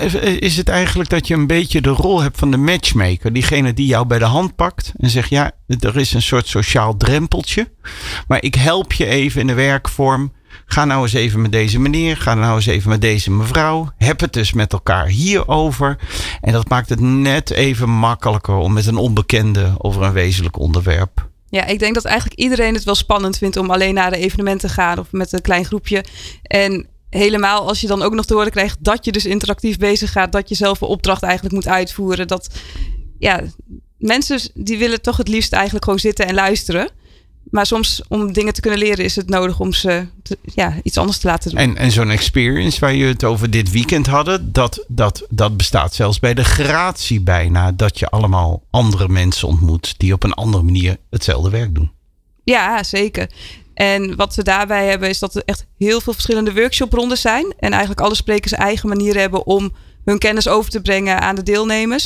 Is het eigenlijk dat je een beetje de rol hebt van de matchmaker? Diegene die jou bij de hand pakt en zegt, ja, er is een soort sociaal drempeltje. Maar ik help je even in de werkvorm. Ga nou eens even met deze meneer. Ga nou eens even met deze mevrouw. Heb het dus met elkaar hierover. En dat maakt het net even makkelijker om met een onbekende over een wezenlijk onderwerp. Ja, ik denk dat eigenlijk iedereen het wel spannend vindt om alleen naar de evenementen te gaan of met een klein groepje. En helemaal als je dan ook nog te horen krijgt dat je dus interactief bezig gaat. Dat je zelf een opdracht eigenlijk moet uitvoeren. Dat, ja, mensen die willen toch het liefst eigenlijk gewoon zitten en luisteren. Maar soms om dingen te kunnen leren is het nodig om ze te, ja, iets anders te laten doen. En, en zo'n experience waar je het over dit weekend hadden, dat, dat, dat bestaat zelfs bij de gratie bijna. Dat je allemaal andere mensen ontmoet die op een andere manier hetzelfde werk doen. Ja, zeker. En wat we daarbij hebben is dat er echt heel veel verschillende workshoprondes zijn. En eigenlijk alle sprekers eigen manier hebben om hun kennis over te brengen aan de deelnemers.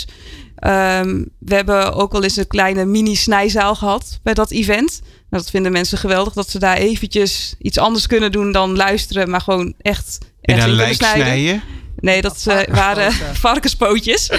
Um, we hebben ook wel eens een kleine mini-snijzaal gehad bij dat event. Dat vinden mensen geweldig, dat ze daar eventjes iets anders kunnen doen dan luisteren, maar gewoon echt in een in lijk snijden? Nee, dat uh, waren varkenspootjes.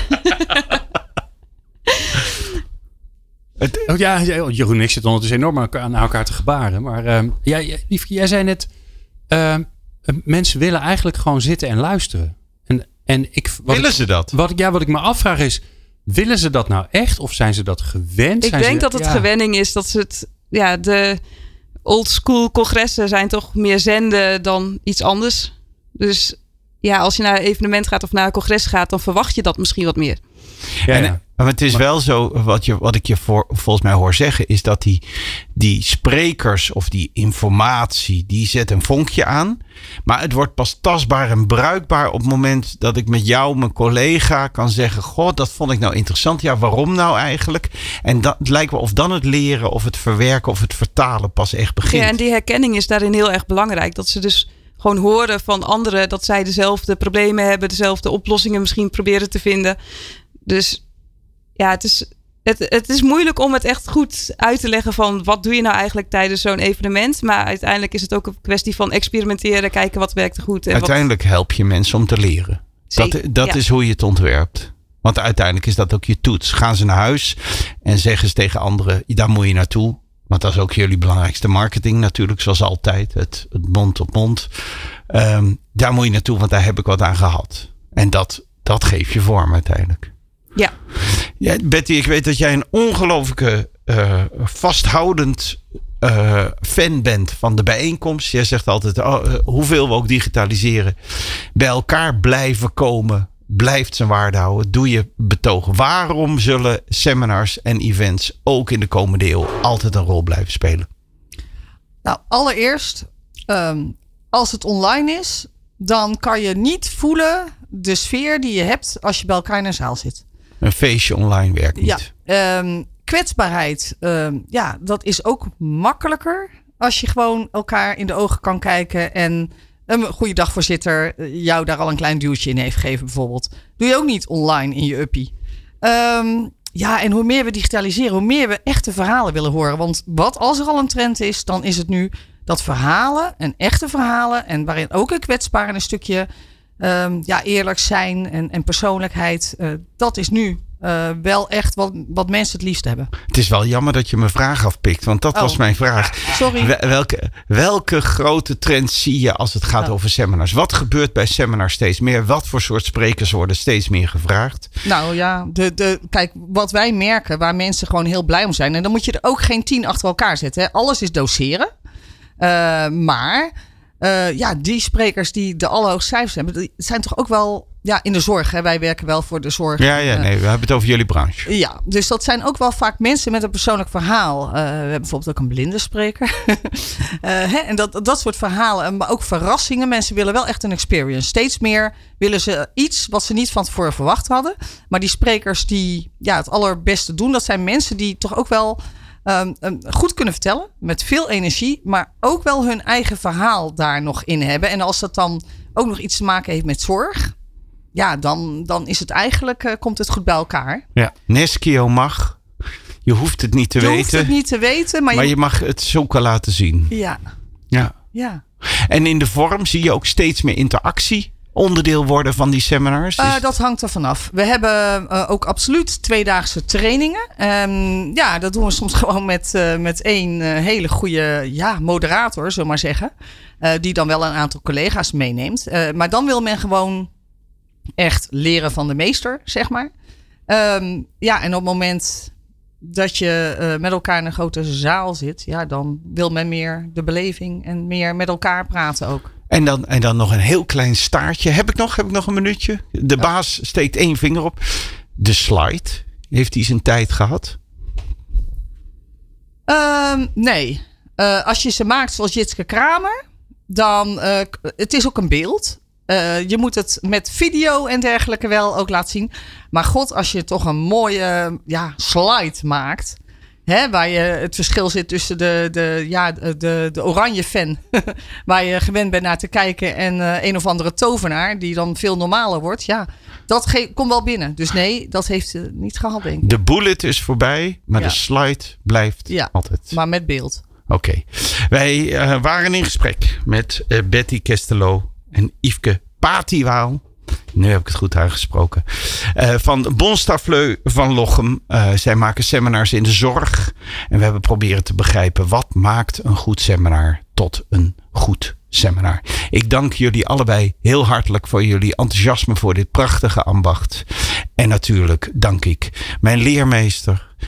Het, oh ja, Jeroen en ik zitten ondertussen enorm aan elkaar te gebaren. Maar uh, ja, Yveske, jij zei net, uh, mensen willen eigenlijk gewoon zitten en luisteren. En, en ik, wat willen ik, ze dat? Wat ik, ja, wat ik me afvraag is, willen ze dat nou echt of zijn ze dat gewend? Ik zijn denk ze, dat het ja. gewenning is dat ze het, ja, de old school congressen zijn toch meer zenden dan iets anders. Dus ja, als je naar een evenement gaat of naar een congres gaat, dan verwacht je dat misschien wat meer. Ja, en, maar het is wel zo, wat, je, wat ik je voor, volgens mij hoor zeggen, is dat die, die sprekers of die informatie, die zet een vonkje aan. Maar het wordt pas tastbaar en bruikbaar op het moment dat ik met jou, mijn collega, kan zeggen, goh, dat vond ik nou interessant. Ja, waarom nou eigenlijk? En dat, het lijkt wel of dan het leren of het verwerken of het vertalen pas echt begint. Ja, en die herkenning is daarin heel erg belangrijk. Dat ze dus gewoon horen van anderen dat zij dezelfde problemen hebben, dezelfde oplossingen misschien proberen te vinden. Dus ja, het is, het, het is moeilijk om het echt goed uit te leggen van wat doe je nou eigenlijk tijdens zo'n evenement. Maar uiteindelijk is het ook een kwestie van experimenteren, kijken wat werkt er goed. En uiteindelijk wat... help je mensen om te leren. Zeker, dat dat ja. is hoe je het ontwerpt. Want uiteindelijk is dat ook je toets. Gaan ze naar huis en zeggen ze tegen anderen, daar moet je naartoe. Want dat is ook jullie belangrijkste marketing natuurlijk, zoals altijd. Het, het mond op mond. Um, daar moet je naartoe, want daar heb ik wat aan gehad. En dat, dat geeft je vorm uiteindelijk. Ja. Ja, Betty, ik weet dat jij een ongelooflijke uh, vasthoudend uh, fan bent van de bijeenkomst. Jij zegt altijd, oh, uh, hoeveel we ook digitaliseren, bij elkaar blijven komen, blijft zijn waarde houden. Doe je betogen. Waarom zullen seminars en events ook in de komende eeuw altijd een rol blijven spelen? Nou, allereerst, um, als het online is, dan kan je niet voelen de sfeer die je hebt als je bij elkaar in een zaal zit. Een feestje online werkt niet. Ja, um, kwetsbaarheid, um, ja, dat is ook makkelijker als je gewoon elkaar in de ogen kan kijken en een goeiedag voorzitter jou daar al een klein duwtje in heeft gegeven bijvoorbeeld. Doe je ook niet online in je uppie. Um, ja, en hoe meer we digitaliseren, hoe meer we echte verhalen willen horen. Want wat als er al een trend is, dan is het nu dat verhalen en echte verhalen en waarin ook een kwetsbaar en een stukje um, ja, eerlijk zijn en, en persoonlijkheid. Uh, dat is nu uh, wel echt wat, wat mensen het liefst hebben. Het is wel jammer dat je mijn vraag afpikt, want dat oh. was mijn vraag. Sorry. Welke, welke grote trends zie je als het gaat oh. over seminars? Wat gebeurt bij seminars steeds meer? Wat voor soort sprekers worden steeds meer gevraagd? Nou ja, de, de, kijk, wat wij merken, waar mensen gewoon heel blij om zijn. En dan moet je er ook geen tien achter elkaar zetten. Hè. Alles is doseren. Uh, maar uh, ja, die sprekers die de allerhoogste cijfers hebben, die zijn toch ook wel ja, in de zorg. Hè? Wij werken wel voor de zorg. Ja, ja, nee, we hebben het over jullie branche. Ja, dus dat zijn ook wel vaak mensen met een persoonlijk verhaal. Uh, we hebben bijvoorbeeld ook een blinde spreker. uh, hè? En dat, dat soort verhalen, maar ook verrassingen. Mensen willen wel echt een experience. Steeds meer willen ze iets wat ze niet van tevoren verwacht hadden. Maar die sprekers die ja, het allerbeste doen, dat zijn mensen die toch ook wel Um, um, goed kunnen vertellen, met veel energie, maar ook wel hun eigen verhaal daar nog in hebben. En als dat dan ook nog iets te maken heeft met zorg, ja, dan, dan is het eigenlijk, uh, komt het goed bij elkaar. Ja, Neskio mag. Je hoeft het niet te je weten. Je hoeft het niet te weten, maar, maar je, je mag het zoeken laten zien. Ja. Ja. Ja. En in de vorm zie je ook steeds meer interactie onderdeel worden van die seminars? Dus... Uh, dat hangt er vanaf. We hebben uh, ook absoluut tweedaagse trainingen. Um, ja, dat doen we soms gewoon met, uh, met één uh, hele goede ja, moderator, zullen we maar zeggen. Uh, die dan wel een aantal collega's meeneemt. Uh, maar dan wil men gewoon echt leren van de meester, zeg maar. Um, ja, en op het moment dat je uh, met elkaar in een grote zaal zit, ja, dan wil men meer de beleving en meer met elkaar praten ook. En dan, en dan nog een heel klein staartje. Heb ik nog, heb ik nog een minuutje? De ja. baas steekt één vinger op. De slide. Heeft hij zijn tijd gehad? Um, nee. Uh, als je ze maakt zoals Jitske Kramer, dan uh, het is ook een beeld. Uh, je moet het met video en dergelijke wel ook laten zien. Maar god, als je toch een mooie ja, slide maakt, hè, waar je het verschil zit tussen de, de, ja, de, de oranje fan, waar je gewend bent naar te kijken, en uh, een of andere tovenaar, die dan veel normaler wordt. Ja, dat ge- komt wel binnen. Dus nee, dat heeft uh, niet gehad, denk ik. De bullet is voorbij, maar ja. de slide blijft ja, altijd. Maar met beeld. Oké. Okay. Wij uh, waren in gesprek met uh, Betty Kestelo en Yveske Patiwaal. Nu heb ik het goed uitgesproken. Uh, van Bonstafleu van Lochem. Uh, zij maken seminars in de zorg. En we hebben proberen te begrijpen, wat maakt een goed seminar tot een goed seminar. Ik dank jullie allebei heel hartelijk voor jullie enthousiasme voor dit prachtige ambacht. En natuurlijk dank ik mijn leermeester,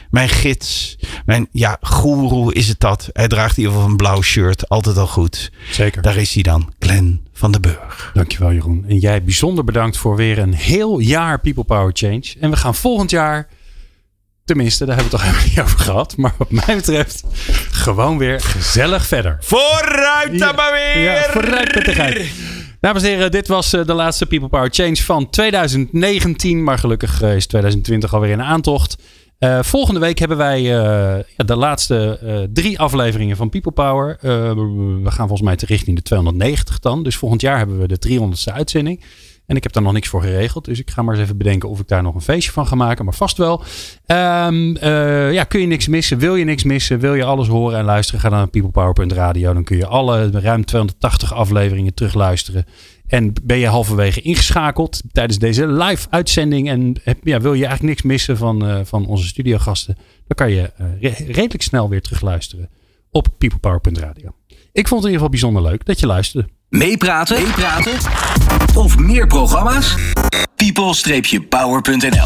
mijn gids, mijn ja, goeroe is het dat. Hij draagt in ieder geval een blauw shirt, altijd al goed. Zeker. Daar is hij dan, Glenn van den Burg. Dankjewel Jeroen. En jij bijzonder bedankt voor weer een heel jaar People Power Change. En we gaan volgend jaar, tenminste, daar hebben we het toch helemaal niet over gehad. Maar wat mij betreft, gewoon weer gezellig verder. Vooruit dan maar weer! Ja, vooruit met de geit. Dames en heren, dit was de laatste People Power Change van twintig negentien. Maar gelukkig is twintig twintig alweer in aantocht. Uh, volgende week hebben wij uh, ja, de laatste uh, drie afleveringen van People Power. Uh, we gaan volgens mij te richting de tweehonderdnegentig dan. Dus volgend jaar hebben we de driehonderdste uitzending. En ik heb daar nog niks voor geregeld. Dus ik ga maar eens even bedenken of ik daar nog een feestje van ga maken. Maar vast wel. Um, uh, ja, kun je niks missen? Wil je niks missen? Wil je alles horen en luisteren? Ga dan naar peoplepower punt radio. Dan kun je alle ruim tweehonderdtachtig afleveringen terugluisteren. En ben je halverwege ingeschakeld tijdens deze live uitzending. En heb, ja, wil je eigenlijk niks missen van, uh, van onze studiogasten. Dan kan je uh, re- redelijk snel weer terugluisteren op peoplepower punt radio. Ik vond het in ieder geval bijzonder leuk dat je luisterde. Meepraten? Meepraten? Of meer programma's? people dash power punt n l